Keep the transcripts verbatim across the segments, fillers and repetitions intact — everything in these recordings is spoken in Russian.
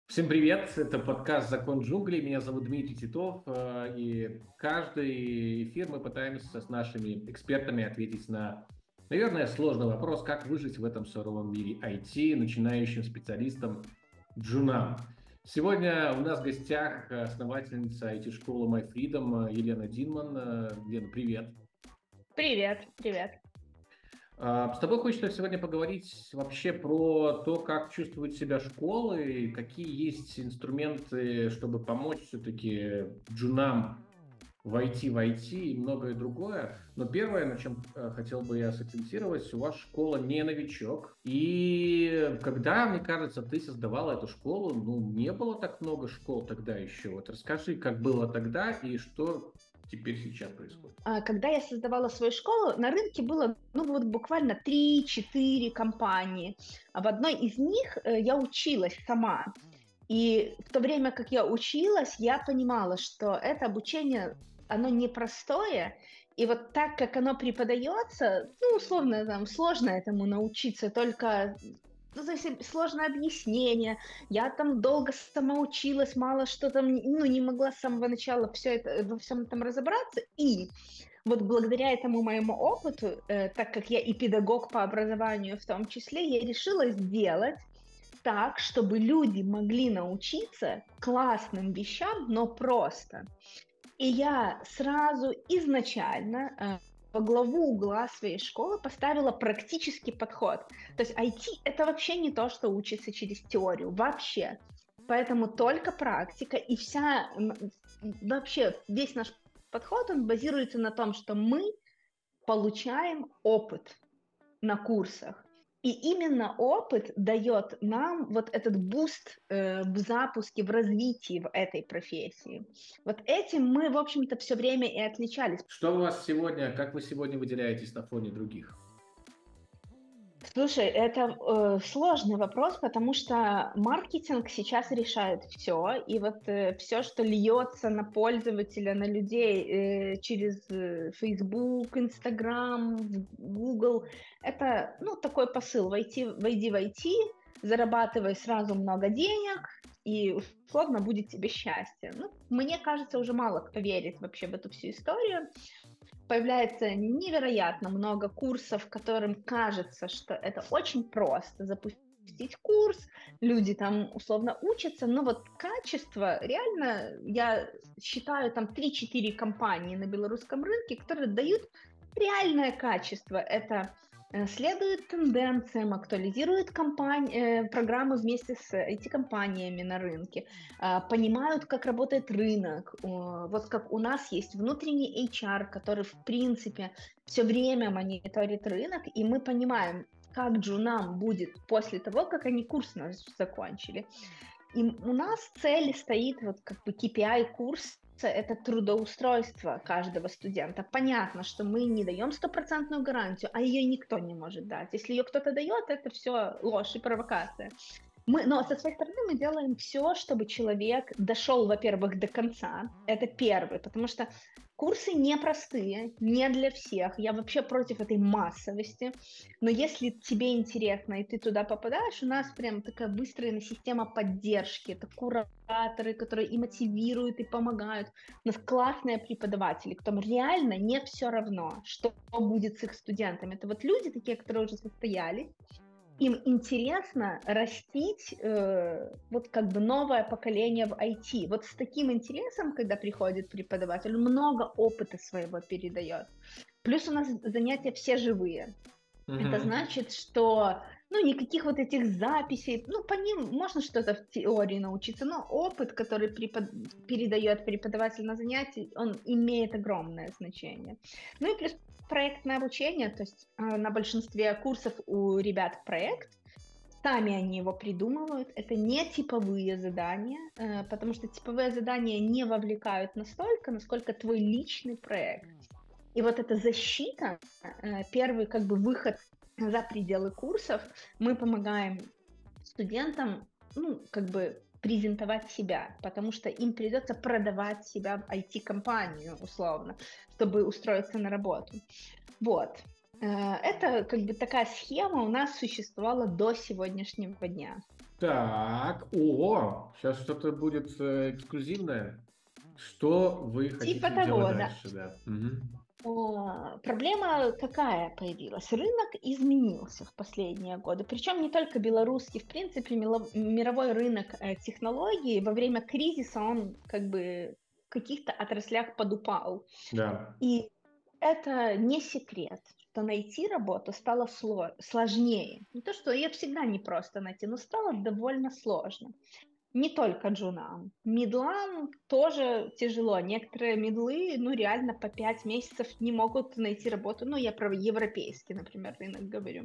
Всем привет, это подкаст «Закон джунглей», меня зовут Дмитрий Титов, э, и каждый эфир мы пытаемся с нашими экспертами ответить на, наверное, сложный вопрос, как выжить в этом суровом мире ай ти начинающим специалистам джунам. Сегодня у нас в гостях основательница ай ти-школы MyFreedom Елена Динман. Э, Лена, привет. Привет, привет. А, С тобой хочется сегодня поговорить вообще про то, как чувствуют себя школы, и какие есть инструменты, чтобы помочь все-таки джунам войти в ай ти и многое другое. Но первое, на чем э, хотел бы я сакцентировать, у вас школа не новичок. И когда, мне кажется, ты создавала эту школу, ну, не было так много школ тогда еще. Вот расскажи, как было тогда и что теперь сейчас происходит. А, Когда я создавала свою школу, на рынке было, ну, вот буквально три-четыре компании. А в одной из них э, я училась сама. И в то время, как я училась, я понимала, что это обучение, оно непростое. И вот так, как оно преподается, ну, условно, там, сложно этому научиться, только ну, то есть сложное объяснение. Я там долго сама училась, мало что там, ну, не могла с самого начала все это, во всем этом разобраться. И вот благодаря этому моему опыту, э, так как я и педагог по образованию в том числе, я решила сделать так, чтобы люди могли научиться классным вещам, но просто. И я сразу изначально э, во главу угла своей школы поставила практический подход. То есть ай ти — это вообще не то, что учится через теорию, вообще. Поэтому только практика и вся, м, вообще весь наш подход, он базируется на том, что мы получаем опыт на курсах. И именно опыт дает нам вот этот буст э, в запуске, в развитии в этой профессии. Вот этим мы, в общем-то, все время и отличались. Что у вас сегодня, как вы сегодня выделяетесь на фоне других? Слушай, это э, сложный вопрос, потому что маркетинг сейчас решает все, и вот все, что льется на пользователя, на людей э, через э, Facebook, Instagram, Google, это, ну, такой посыл: войти, войди в ай ти, зарабатывай сразу много денег, и условно будет тебе счастье. Ну, мне кажется, уже мало кто верит вообще в эту всю историю. Появляется невероятно много курсов, которым кажется, что это очень просто запустить курс, люди там условно учатся, но вот качество реально, я считаю, там три-четыре компании на белорусском рынке, которые дают реальное качество. Это э, следует тенденциям, актуализируют компании, э, программы вместе с ай ти-компаниями на рынке, а, понимают, как работает рынок. О, Вот как у нас есть внутренний эйч ар, который, в принципе, все время мониторит рынок, и мы понимаем, как джунам будет после того, как они курс наш закончили. И у нас цель стоит, вот как бы кей пи ай курса — это трудоустройство каждого студента. Понятно, что мы не даем стопроцентную гарантию, а ее никто не может дать. Если ее кто-то дает, это все ложь и провокация. Мы, но со своей стороны мы делаем все, чтобы человек дошел, во-первых, до конца. Это первый, потому что курсы непростые, не для всех. Я вообще против этой массовости. Но если тебе интересно и ты туда попадаешь, у нас прям такая выстроена система поддержки. Это кураторы, которые и мотивируют, и помогают. У нас классные преподаватели, которым реально не все равно, что будет с их студентами. Это вот люди такие, которые уже состоялись, им интересно растить э, вот как бы новое поколение в ай ти. Вот с таким интересом, когда приходит преподаватель, он много опыта своего передает. Плюс у нас занятия все живые. Это Мгм. значит, что ну, никаких вот этих записей, ну, по ним можно что-то в теории научиться, но опыт, который препод... передает преподаватель на занятии, он имеет огромное значение. Ну и плюс проектное обучение, то есть э, на большинстве курсов у ребят проект, сами они его придумывают, это не типовые задания, э, потому что типовые задания не вовлекают настолько, насколько твой личный проект. И вот эта защита, э, первый как бы выход за пределы курсов, мы помогаем студентам, ну, как бы презентовать себя, потому что им придется продавать себя в ай ти-компанию, условно, чтобы устроиться на работу. Вот. Э, Это как бы такая схема у нас существовала до сегодняшнего дня. Так, о, сейчас что-то будет э, эксклюзивное. Что вы Типа хотите делать того, да. дальше, да? Мгм. А, Проблема какая появилась? Рынок изменился в последние годы. Причем не только белорусский, в принципе, мило- мировой рынок э, технологий во время кризиса он как бы в каких-то отраслях подупал. Да. И это не секрет, что найти работу стало сло- сложнее. Не то, что ее всегда непросто найти, но стало довольно сложно. Не только джунам. Мидлам тоже тяжело. Некоторые мидлы, ну, реально по пять месяцев не могут найти работу. Ну, я про европейский, например, рынок говорю.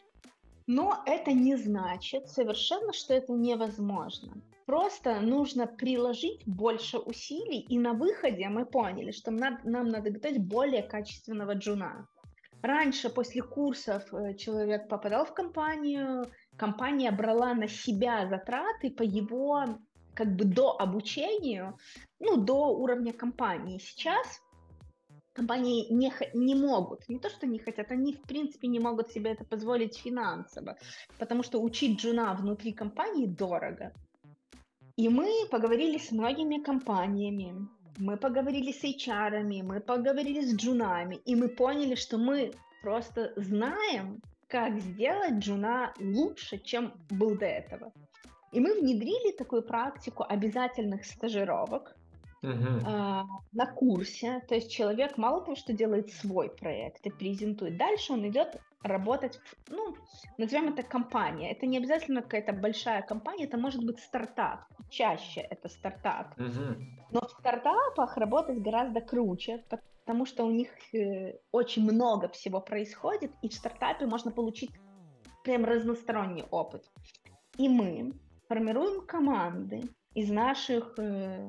Но это не значит совершенно, что это невозможно. Просто нужно приложить больше усилий, и на выходе мы поняли, что нам, нам надо готовить более качественного джуна. Раньше, после курсов, э, человек попадал в компанию, компания брала на себя затраты по его как бы до обучению, ну, до уровня компании. Сейчас компании не, х- не могут, не то что не хотят, они в принципе не могут себе это позволить финансово, потому что учить джуна внутри компании дорого. И мы поговорили с многими компаниями, мы поговорили с эйч ар, мы поговорили с джунами, и мы поняли, что мы просто знаем, как сделать джуна лучше, чем был до этого. И мы внедрили такую практику обязательных стажировок Мгм. а, на курсе. То есть человек мало того, что делает свой проект и презентует, дальше он идет работать, в, ну, назовем это компания. Это не обязательно какая-то большая компания, это может быть стартап. Чаще это стартап. Мгм. Но в стартапах работать гораздо круче, потому что у них э, очень много всего происходит, и в стартапе можно получить прям разносторонний опыт. И мы формируем команды из наших э,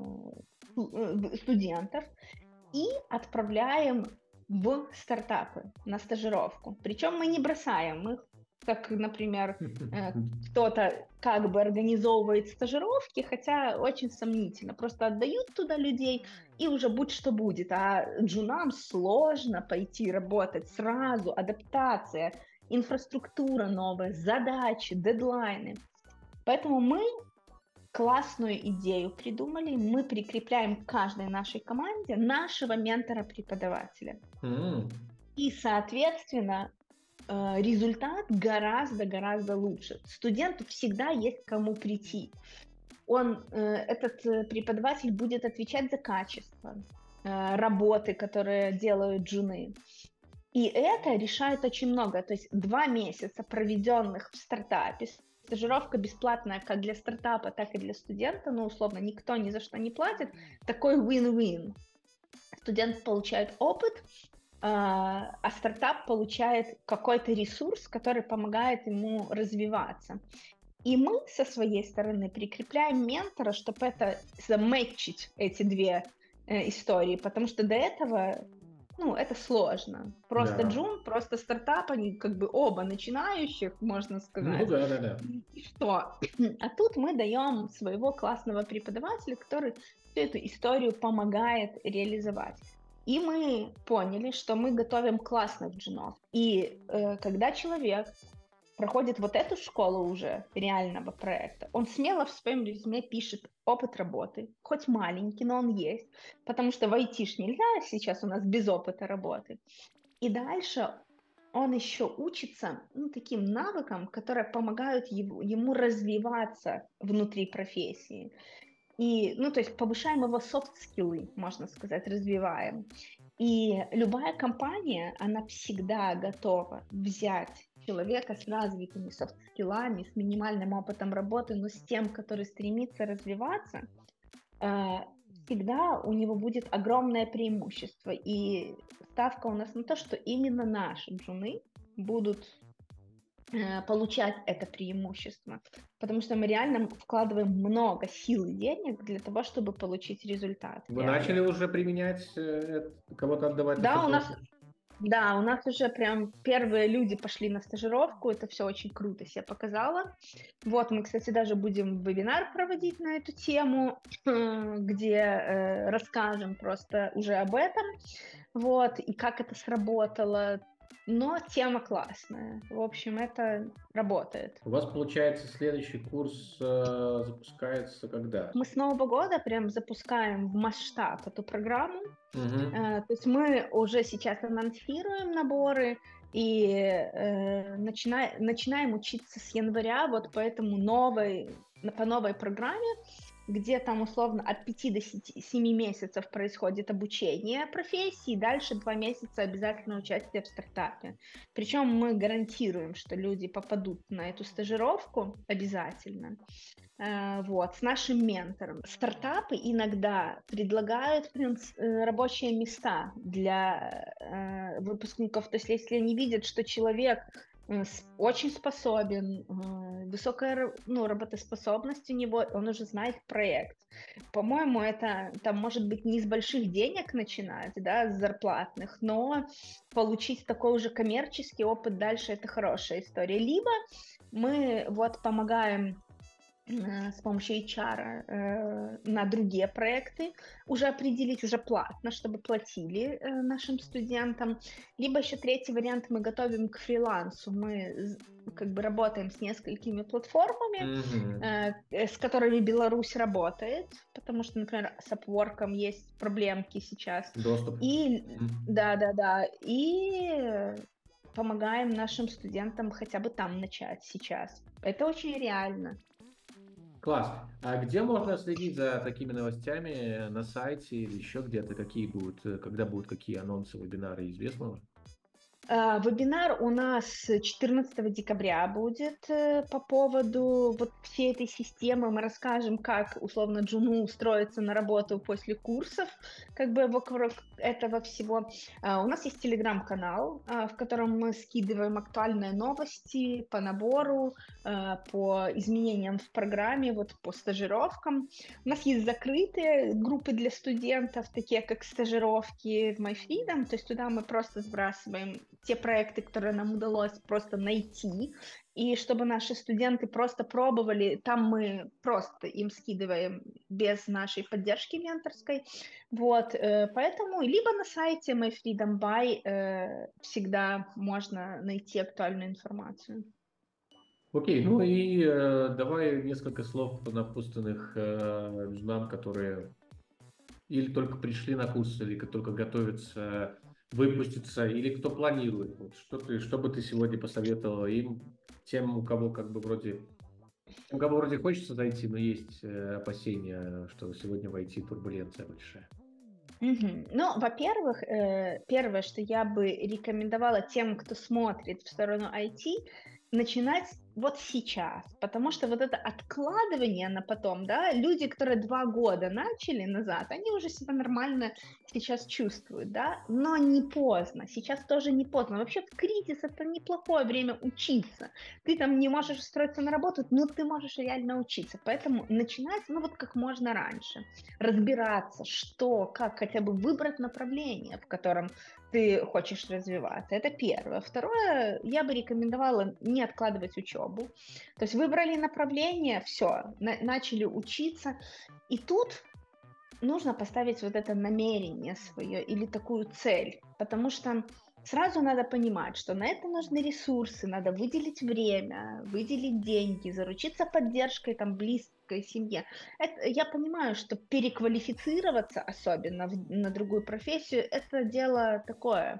э, студентов и отправляем в стартапы на стажировку. Причем мы не бросаем их, как, например, э, кто-то как бы организовывает стажировки, хотя очень сомнительно. Просто отдают туда людей, и уже будь что будет. А джунам сложно пойти работать сразу, адаптация, инфраструктура новая, задачи, дедлайны. Поэтому мы классную идею придумали. Мы прикрепляем к каждой нашей команде нашего ментора-преподавателя. М. И, соответственно, э, результат гораздо-гораздо лучше. Студенту всегда есть к кому прийти. Он, э, этот э, преподаватель будет отвечать за качество э, работы, которые делают джуны. И это решает очень много. То есть два месяца, проведенных в стартапе, стажировка бесплатная как для стартапа, так и для студента, ну, условно, никто ни за что не платит, такой win-win. Студент получает опыт, а а стартап получает какой-то ресурс, который помогает ему развиваться. И мы со своей стороны прикрепляем ментора, чтобы это замэчить эти две э, истории, потому что до этого ну, это сложно. Просто Да. джун, просто стартап, они как бы оба начинающих, можно Ну сказать. да, да, да. И и что? А тут мы даем своего классного преподавателя, который всю эту историю помогает реализовать. И мы поняли, что мы готовим классных джунов. И э, когда человек проходит вот эту школу уже реального проекта, он смело в своем резюме пишет опыт работы, хоть маленький, но он есть, потому что в ай ти ж нельзя сейчас у нас без опыта работы. И дальше он еще учится ну, таким навыкам, которые помогают его, ему развиваться внутри профессии. И, ну, то есть повышаем его софт-скиллы, можно сказать, развиваем. И любая компания, она всегда готова взять человека с развитыми софт-скиллами, с минимальным опытом работы, но с тем, который стремится развиваться, э, всегда у него будет огромное преимущество. И ставка у нас на то, что именно наши джуны будут э, получать это преимущество. Потому что мы реально вкладываем много сил и денег для того, чтобы получить результат в Вы начали реале. уже применять, э, это, кого-то отдавать на Да, у нас, стажировку? да, у нас уже прям первые люди пошли на стажировку, это все очень круто себя показало. Вот, мы, кстати, даже будем вебинар проводить на эту тему, где э, расскажем просто уже об этом, вот, и как это сработало. но тема классная. В общем, это работает. У вас, получается, следующий курс э, запускается когда? Мы с Нового года прям запускаем в масштаб эту программу. Угу. Э, то есть мы уже сейчас анонсируем наборы и э, начина- начинаем учиться с января вот по этому новой, по новой программе, где там условно от пяти до семи месяцев происходит обучение профессии, и дальше два месяца обязательно участие в стартапе. Причем мы гарантируем, что люди попадут на эту стажировку обязательно. Вот, с нашим ментором. Стартапы иногда предлагают рабочие места для э, выпускников. То есть если они видят, что человек э, очень способен, э, высокая ну, работоспособность у него, он уже знает проект. По-моему, это там может быть не с больших денег начинать, да, с зарплатных, но получить такой уже коммерческий опыт дальше — это хорошая история. Либо мы вот помогаем с помощью эйч ар э, на другие проекты уже определить, уже платно, чтобы платили э, нашим студентам. Либо еще третий вариант, мы готовим к фрилансу. Мы как бы работаем с несколькими платформами, Угу. э, с которыми Беларусь работает, потому что, например, с Upwork есть проблемки сейчас. Доступ. И Угу. да-да-да, и помогаем нашим студентам хотя бы там начать сейчас. Это очень реально. Класс. А где можно следить за такими новостями на сайте или еще где-то? Какие будут, когда будут какие анонсы, вебинары, известно уже? Вебинар у нас четырнадцатого декабря будет по поводу вот всей этой системы. Мы расскажем, как условно джуну устроиться на работу после курсов, как бы вокруг этого всего. У нас есть телеграм-канал, в котором мы скидываем актуальные новости по набору, по изменениям в программе, вот по стажировкам. У нас есть закрытые группы для студентов, такие как стажировки в MyFreedom, то есть туда мы просто сбрасываем те проекты, которые нам удалось просто найти, и чтобы наши студенты просто пробовали, там мы просто им скидываем без нашей поддержки менторской, вот, поэтому либо на сайте MyFreedom Buy всегда можно найти актуальную информацию. Окей, ну и э, давай несколько слов напутственных э, нам, которые или только пришли на курс, или только готовятся выпуститься, или кто планирует. Вот что ты, что бы ты сегодня посоветовала им, тем, у кого как бы вроде, у кого вроде хочется зайти, но есть э, опасения, что сегодня в ай ти турбуленция большая. Угу. Ну, во-первых, э, первое, что я бы рекомендовала тем, кто смотрит в сторону ай ти, начинать вот сейчас, потому что вот это откладывание на потом, да, люди, которые два года начали назад, они уже себя нормально сейчас чувствуют, да, но не поздно, сейчас тоже не поздно. Вообще в кризис — это неплохое время учиться. Ты там не можешь устроиться на работу, но ты можешь реально учиться, поэтому начинать, ну вот как можно раньше, разбираться, что, как, хотя бы выбрать направление, в котором ты хочешь развиваться. Это первое. Второе, я бы рекомендовала не откладывать учебу. То есть выбрали направление, все, на- начали учиться. И тут нужно поставить вот это намерение свое или такую цель. Потому что сразу надо понимать, что на это нужны ресурсы, надо выделить время, выделить деньги, заручиться поддержкой там близкой семье. Это, я понимаю, что переквалифицироваться, особенно в, на другую профессию, это дело такое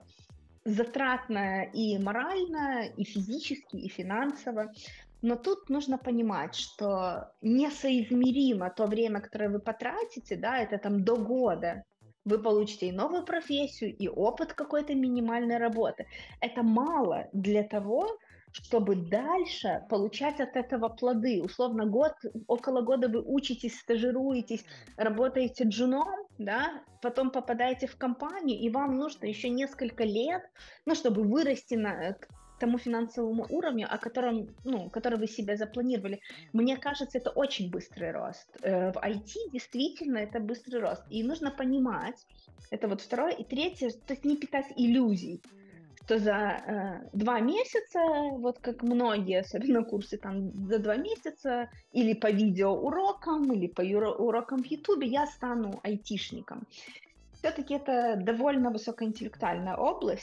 затратное и морально, и физически, и финансово. Но тут нужно понимать, что несоизмеримо то время, которое вы потратите, да, это там до года, вы получите и новую профессию, и опыт какой-то минимальной работы. Это мало для того, чтобы дальше получать от этого плоды. Условно, год, около года вы учитесь, стажируетесь, работаете джуном, да, потом попадаете в компанию, и вам нужно еще несколько лет, ну, чтобы вырасти на, к тому финансовому уровню, о котором, ну, который вы себе запланировали. Мне кажется, это очень быстрый рост. В ай ти действительно это быстрый рост. И нужно понимать, это вот второе. И третье, то есть не питать иллюзий, что за э, два месяца, вот как многие, особенно курсы, там за два месяца или по видеоурокам, или по юро- урокам в Ютубе я стану айтишником. Все-таки это довольно высокоинтеллектуальная область,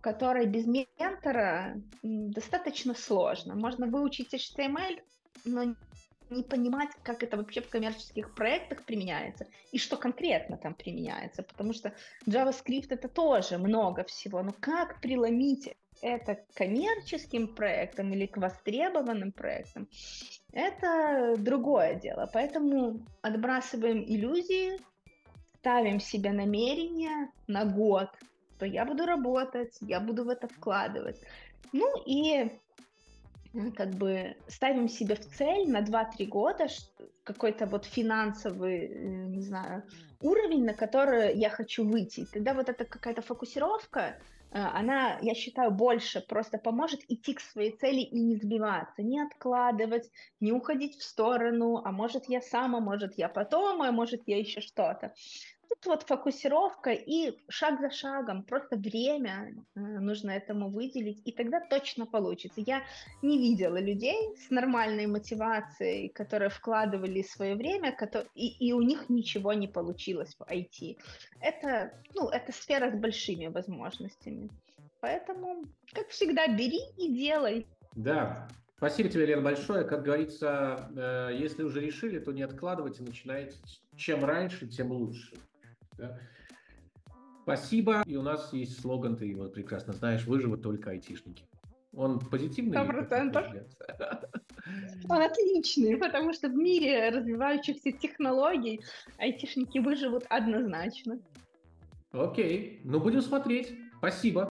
которой без ментора м, достаточно сложно. Можно выучить эйч ти эм эль, но не понимать, как это вообще в коммерческих проектах применяется и что конкретно там применяется, потому что JavaScript это тоже много всего, но как преломить это к коммерческим проектам или к востребованным проектам, это другое дело. Поэтому отбрасываем иллюзии, ставим себе намерение на год, что я буду работать, я буду в это вкладывать. Ну и м, как бы ставим себе в цель на два-три года ш- какой-то вот финансовый, э, не знаю, уровень, на который я хочу выйти. Тогда вот эта какая-то фокусировка, э, она, я считаю, больше просто поможет идти к своей цели и не сбиваться, не откладывать, не уходить в сторону, а может я сам, а может я потом, а может я еще что-то. Тут вот фокусировка и шаг за шагом, просто время э, нужно этому выделить, и тогда точно получится. Я не видела людей с нормальной мотивацией, которые вкладывали свое время, кото- и, и у них ничего не получилось в ай ти. Это, ну, это сфера с большими возможностями. Поэтому, как всегда, бери и делай. Да, спасибо тебе, Лен, большое. Как говорится, э, если уже решили, то не откладывайте, начинайте. Чем раньше, тем лучше. Да? Спасибо. И у нас есть слоган, ты его прекрасно знаешь, выживут только айтишники. Он Сто позитивный, как на твой процентов. взгляд? Он отличный, потому что в мире развивающихся технологий айтишники выживут однозначно. Окей, ну будем смотреть. Спасибо.